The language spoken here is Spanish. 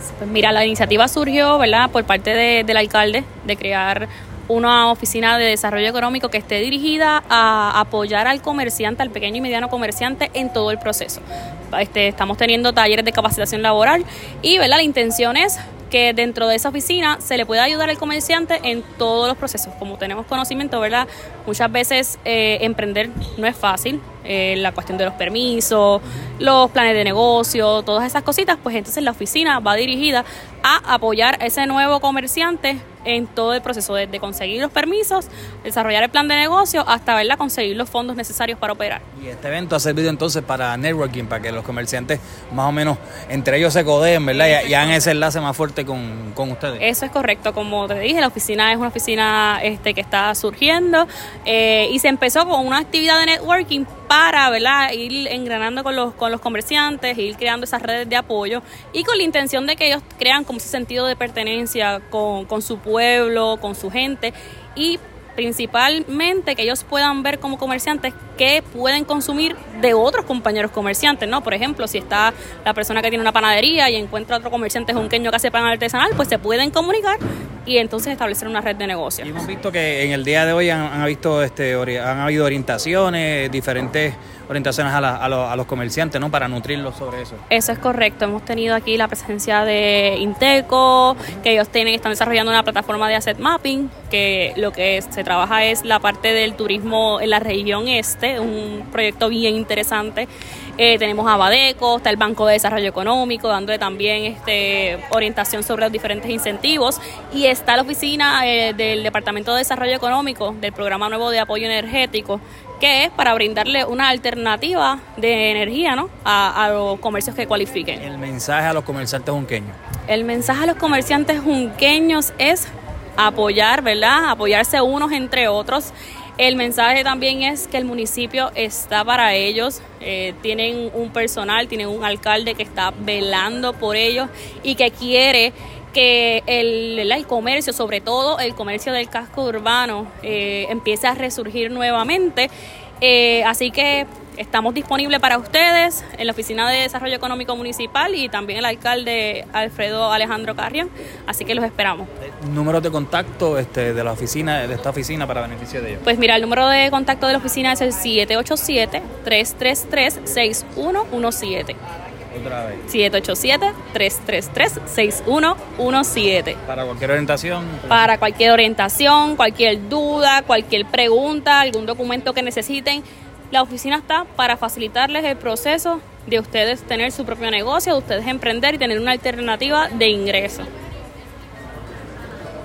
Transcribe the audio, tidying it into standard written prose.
Pues mira, la iniciativa surgió, ¿verdad?, por parte del alcalde de crear una oficina de desarrollo económico que esté dirigida a apoyar al comerciante, al pequeño y mediano comerciante en todo el proceso. Estamos teniendo talleres de capacitación laboral y, ¿verdad?, la intención es que dentro de esa oficina se le pueda ayudar al comerciante en todos los procesos. Como tenemos conocimiento, ¿verdad?, muchas veces emprender no es fácil. La cuestión de los permisos, los planes de negocio, todas esas cositas, pues entonces la oficina va dirigida a apoyar a ese nuevo comerciante en todo el proceso, desde conseguir los permisos, desarrollar el plan de negocio, hasta, ¿verdad?, conseguir los fondos necesarios para operar. Y este evento ha servido entonces para networking, para que los comerciantes más o menos entre ellos se codeen, ¿verdad?, y hagan ese enlace más fuerte con ustedes. Eso es correcto, como te dije, la oficina es una oficina que está surgiendo y se empezó con una actividad de networking para, ¿verdad?, ir engranando con los comerciantes, ir creando esas redes de apoyo y con la intención de que ellos crean como ese sentido de pertenencia con su pueblo, con su gente y principalmente que ellos puedan ver como comerciantes qué pueden consumir de otros compañeros comerciantes, ¿no? Por ejemplo, si está la persona que tiene una panadería y encuentra otro comerciante junqueño que hace pan artesanal, pues se pueden comunicar y entonces establecer una red de negocio. Y hemos visto que en el día de hoy han habido orientaciones, diferentes orientaciones a los comerciantes, ¿no?, para nutrirlos sobre eso. Eso es correcto. Hemos tenido aquí la presencia de Inteco, que ellos están desarrollando una plataforma de asset mapping, que lo que se trabaja es la parte del turismo en la región este, un proyecto bien interesante. Tenemos a Badeco, está el Banco de Desarrollo Económico, dándole también orientación sobre los diferentes incentivos, y está la oficina del Departamento de Desarrollo Económico del Programa Nuevo de Apoyo Energético, que es para brindarle una alternativa de energía, ¿no?, a los comercios que cualifiquen. El mensaje a los comerciantes junqueños. El mensaje a los comerciantes junqueños es apoyar, ¿verdad?, apoyarse unos entre otros. El mensaje también es que el municipio está para ellos, tienen un personal, tienen un alcalde que está velando por ellos y que quiere que el comercio, sobre todo el comercio del casco urbano, empiece a resurgir nuevamente. Así que estamos disponibles para ustedes en la Oficina de Desarrollo Económico Municipal y también el alcalde Alfredo Alejandro Carrión, así que los esperamos. ¿Números de contacto de esta oficina para beneficio de ellos? Pues mira, el número de contacto de la oficina es el 787-333-6117. Otra vez. 787-333-6117. ¿Para cualquier orientación? Para cualquier orientación, cualquier duda, cualquier pregunta, algún documento que necesiten. La oficina está para facilitarles el proceso de ustedes tener su propio negocio, de ustedes emprender y tener una alternativa de ingreso.